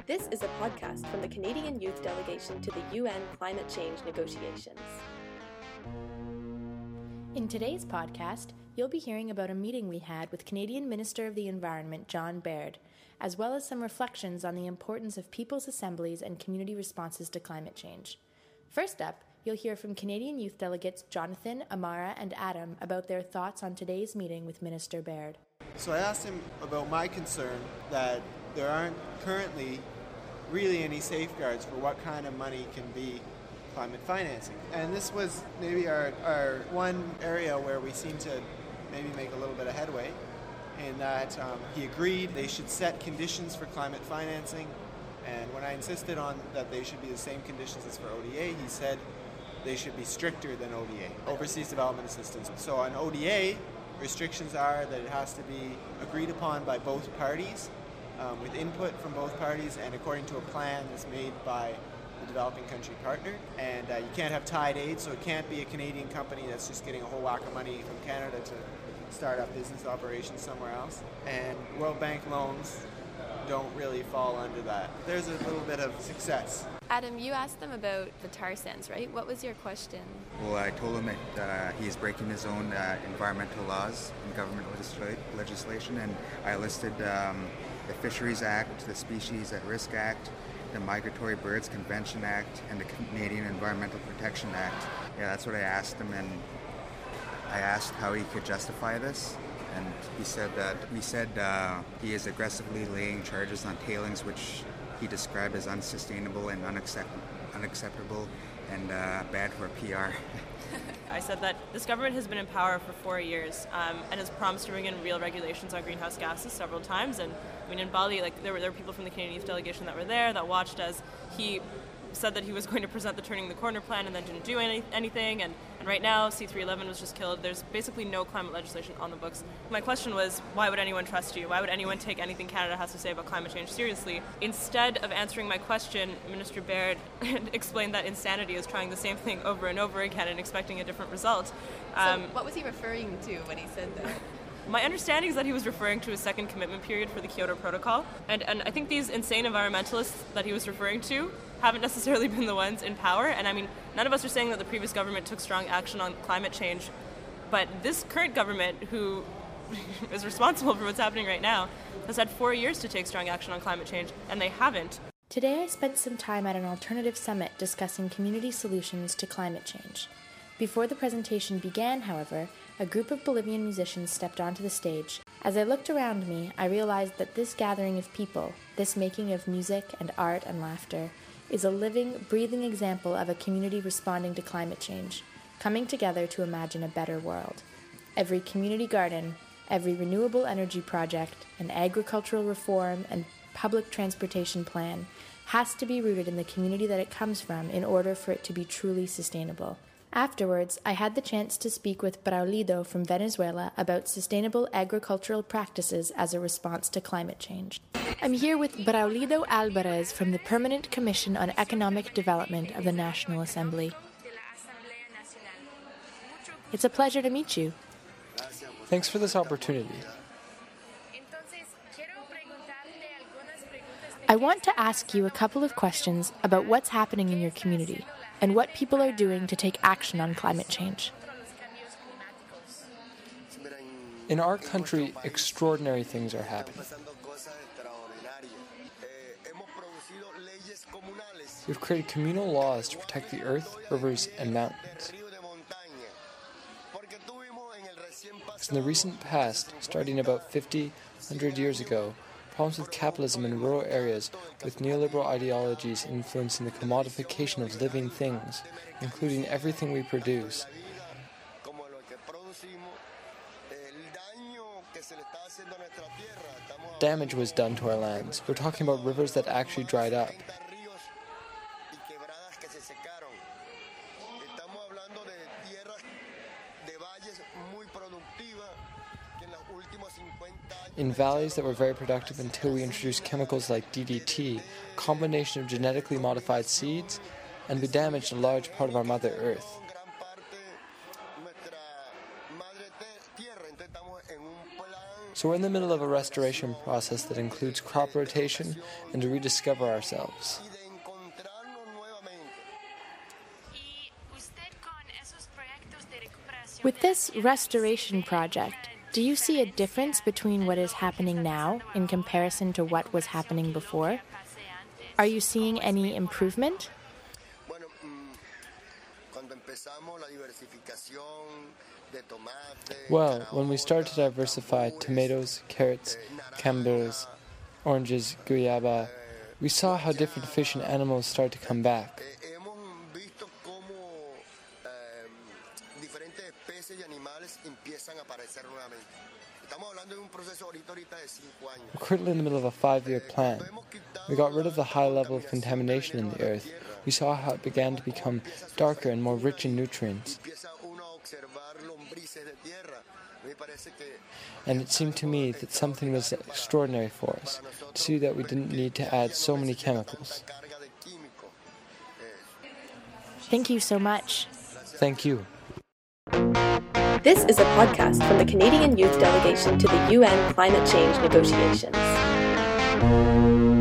This is a podcast from the Canadian Youth Delegation to the UN Climate Change Negotiations. In today's podcast, you'll be hearing about a meeting we had with Canadian Minister of the Environment, John Baird, as well as some reflections on the importance of people's assemblies and community responses to climate change. First up, you'll hear from Canadian Youth Delegates Jonathan, Amara, and Adam about their thoughts on today's meeting with Minister Baird. So I asked him about my concern that there aren't currently really any safeguards for what kind of money can be climate financing. And this was maybe our one area where we seem to maybe make a little bit of headway, in that he agreed they should set conditions for climate financing. And when I insisted on that they should be the same conditions as for ODA, he said they should be stricter than ODA, Overseas Development Assistance. So on ODA, restrictions are that it has to be agreed upon by both parties, with input from both parties and according to a plan that's made by the developing country partner. And you can't have tied aid, so it can't be a Canadian company that's just getting a whole whack of money from Canada to start up business operations somewhere else. And World Bank loans don't really fall under that. There's a little bit of success. Adam, you asked them about the tar sands, right? What was your question? Well, I told him that he is breaking his own environmental laws and government legislation, and I listed the Fisheries Act, the Species at Risk Act, the Migratory Birds Convention Act, and the Canadian Environmental Protection Act. Yeah, that's what I asked him, and I asked how he could justify this, and he said he is aggressively laying charges on tailings, which he described as unsustainable and unacceptable and bad for PR. I said that this government has been in power for 4 years and has promised to bring in real regulations on greenhouse gases several times. And I mean, in Bali, there were people from the Canadian Youth Delegation that were there that watched as he said that he was going to present the Turning the Corner plan and then didn't do anything. And right now, C311 was just killed. There's basically no climate legislation on the books. My question was, why would anyone trust you? Why would anyone take anything Canada has to say about climate change seriously? Instead of answering my question, Minister Baird explained that insanity is trying the same thing over and over again and expecting a different result. So what was he referring to when he said that? My understanding is that he was referring to a second commitment period for the Kyoto Protocol. And I think these insane environmentalists that he was referring to haven't necessarily been the ones in power. And I mean, none of us are saying that the previous government took strong action on climate change. But this current government, who is responsible for what's happening right now, has had 4 years to take strong action on climate change, and they haven't. Today I spent some time at an alternative summit discussing community solutions to climate change. Before the presentation began, however, a group of Bolivian musicians stepped onto the stage. As I looked around me, I realized that this gathering of people, this making of music and art and laughter, is a living, breathing example of a community responding to climate change, coming together to imagine a better world. Every community garden, every renewable energy project, and agricultural reform and public transportation plan has to be rooted in the community that it comes from in order for it to be truly sustainable. Afterwards, I had the chance to speak with Braulio from Venezuela about sustainable agricultural practices as a response to climate change. I'm here with Braulio Alvarez from the Permanent Commission on Economic Development of the National Assembly. It's a pleasure to meet you. Thanks for this opportunity. I want to ask you a couple of questions about what's happening in your community and what people are doing to take action on climate change. In our country, extraordinary things are happening. We've created communal laws to protect the earth, rivers, and mountains. In the recent past, starting about 100 years ago, problems with capitalism in rural areas with neoliberal ideologies influencing the commodification of living things, including everything we produce. Damage was done to our lands. We're talking about rivers that actually dried up. In valleys that were very productive until we introduced chemicals like DDT, a combination of genetically modified seeds, and we damaged a large part of our Mother Earth. So we're in the middle of a restoration process that includes crop rotation and to rediscover ourselves. With this restoration project, do you see a difference between what is happening now in comparison to what was happening before? Are you seeing any improvement? Well, when we started to diversify tomatoes, carrots, camberos, oranges, guayaba, we saw how different fish and animals started to come back. We're currently in the middle of a 5-year plan. We got rid of the high level of contamination in the earth. We saw how it began to become darker and more rich in nutrients. And it seemed to me that something was extraordinary for us, to see that we didn't need to add so many chemicals. Thank you so much. Thank you. This is a podcast from the Canadian Youth Delegation to the UN Climate Change Negotiations.